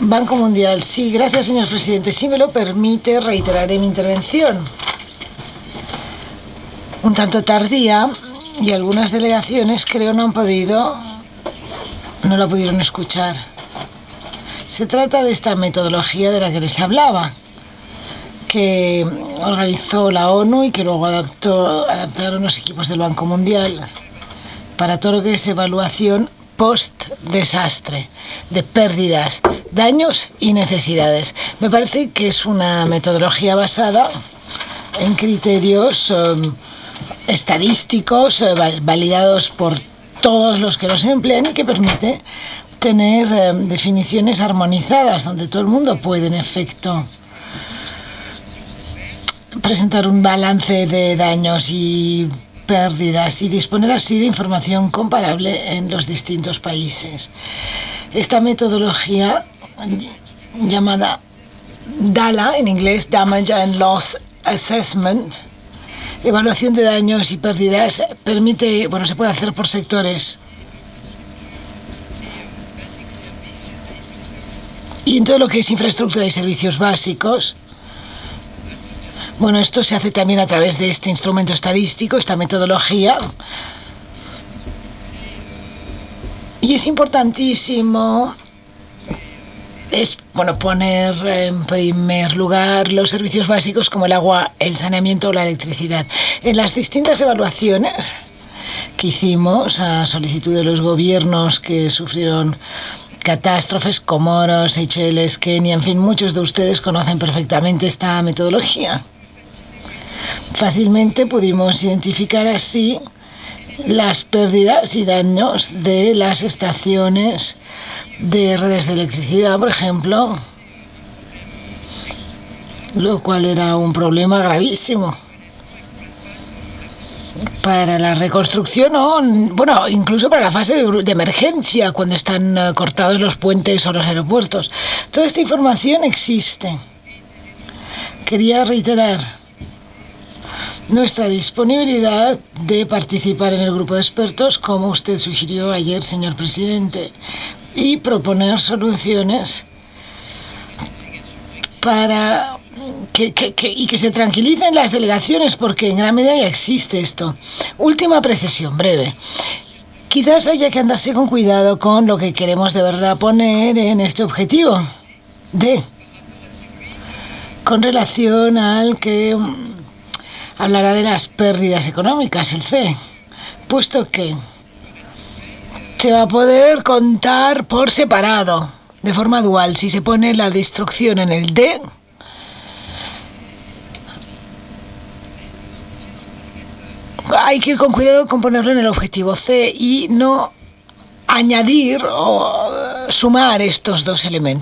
Banco Mundial. Sí, gracias, señor presidente. Si me lo permite, reiteraré mi intervención. Un tanto tardía, y algunas delegaciones creo no la pudieron escuchar. Se trata de esta metodología de la que les hablaba, que organizó la ONU y que luego adaptaron los equipos del Banco Mundial para todo lo que es evaluación post-desastre, de pérdidas, daños y necesidades. Me parece que es una metodología basada en criterios estadísticos validados por todos los que los emplean y que permite tener definiciones armonizadas donde todo el mundo puede, en efecto, presentar un balance de daños y pérdidas y disponer así de información comparable en los distintos países. Esta metodología, llamada DALA, en inglés Damage and Loss Assessment, evaluación de daños y pérdidas, se puede hacer por sectores. Y en todo lo que es infraestructura y servicios básicos, esto se hace también a través de este instrumento estadístico, esta metodología. Y es importantísimo poner en primer lugar los servicios básicos como el agua, el saneamiento o la electricidad. En las distintas evaluaciones que hicimos a solicitud de los gobiernos que sufrieron catástrofes, Comoros, Seychelles, Kenia, en fin, muchos de ustedes conocen perfectamente esta metodología. Fácilmente pudimos identificar así las pérdidas y daños de las estaciones de redes de electricidad, por ejemplo, lo cual era un problema gravísimo para la reconstrucción o, incluso para la fase de emergencia, cuando están cortados los puentes o los aeropuertos. Toda esta información existe. Quería reiterar nuestra disponibilidad de participar en el grupo de expertos, como usted sugirió ayer, señor presidente, y proponer soluciones para que se tranquilicen las delegaciones, porque en gran medida ya existe esto. Última precisión, breve. Quizás haya que andarse con cuidado con lo que queremos de verdad poner en este objetivo con relación al que hablará de las pérdidas económicas, el C, puesto que se va a poder contar por separado, de forma dual. Si se pone la destrucción en el D, hay que ir con cuidado con ponerlo en el objetivo C y no añadir o sumar estos dos elementos.